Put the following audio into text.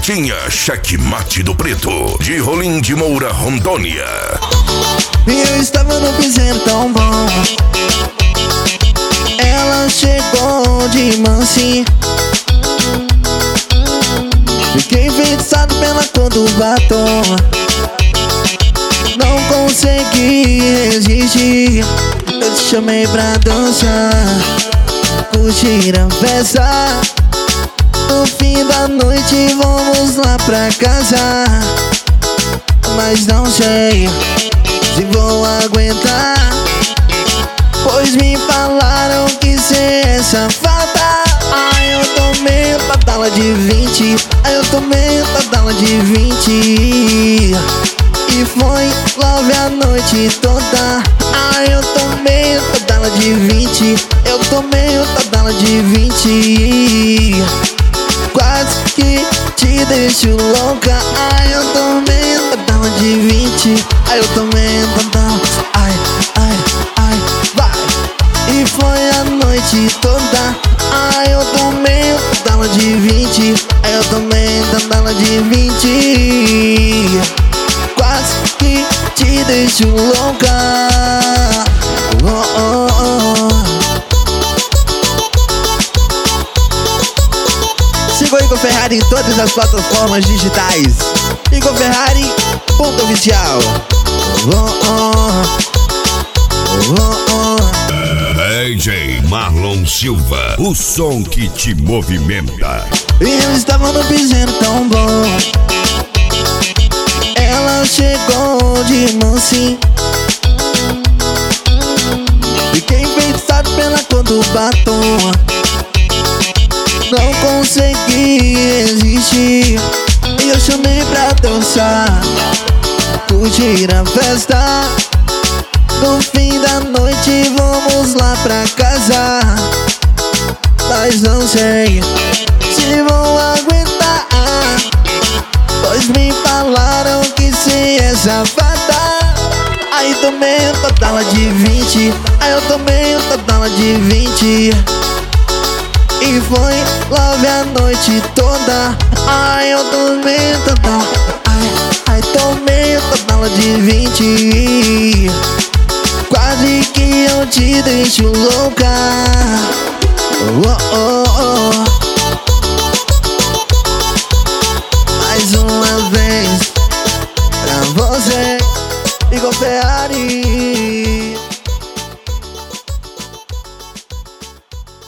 Chiquinha, Checkmate do Preto, de Rolim de Moura, Rondônia. Eu estava no piseiro tão bom, ela chegou de mansinho. Fiquei enfeitiçado pela cor do batom, não consegui resistir. Eu te chamei pra dançar, curtir a festa. No fim da noite vamos lá pra casa, mas não sei se vou aguentar, pois me falaram que cê é safada. Ai, eu tomei badala de 20, ai, eu tomei badala de 20, e foi love a noite toda. Ai, eu tomei badala de 20, eu tomei badala de 20, quase que te deixo louca. Ai, eu tomei badala de 20, ai, eu tomei badala, ai, ai, ai, vai. E foi a noite toda. Ai, eu tomei badala de 20, ai, eu tomei badala de 20, quase que te deixo louca. Oh, oh, oh. Siga o Igor Ferrari em todas as plataformas digitais. Igor Ferrari, ponto oficial. Oh, oh, oh, oh. DJ Marlon Silva, o som que te movimenta. Eu estava no piseiro tão bom, ela chegou de mansinho. Fiquei enfeitiçado pela cor do batom, não consegui resistir. E eu chamei pra dançar, curtir a festa. No fim da noite vamos lá pra casa, mas não sei se vou aguentar, pois me falaram que cê é safada. Aí tomei badala de 20, aí eu tomei badala de 20, e foi love a noite toda. Ai, eu tomei badala, ai, tomei badala de 20, quase que eu te deixo louca. Oh, oh, oh. Mais uma vez pra você, Igor Ferrari.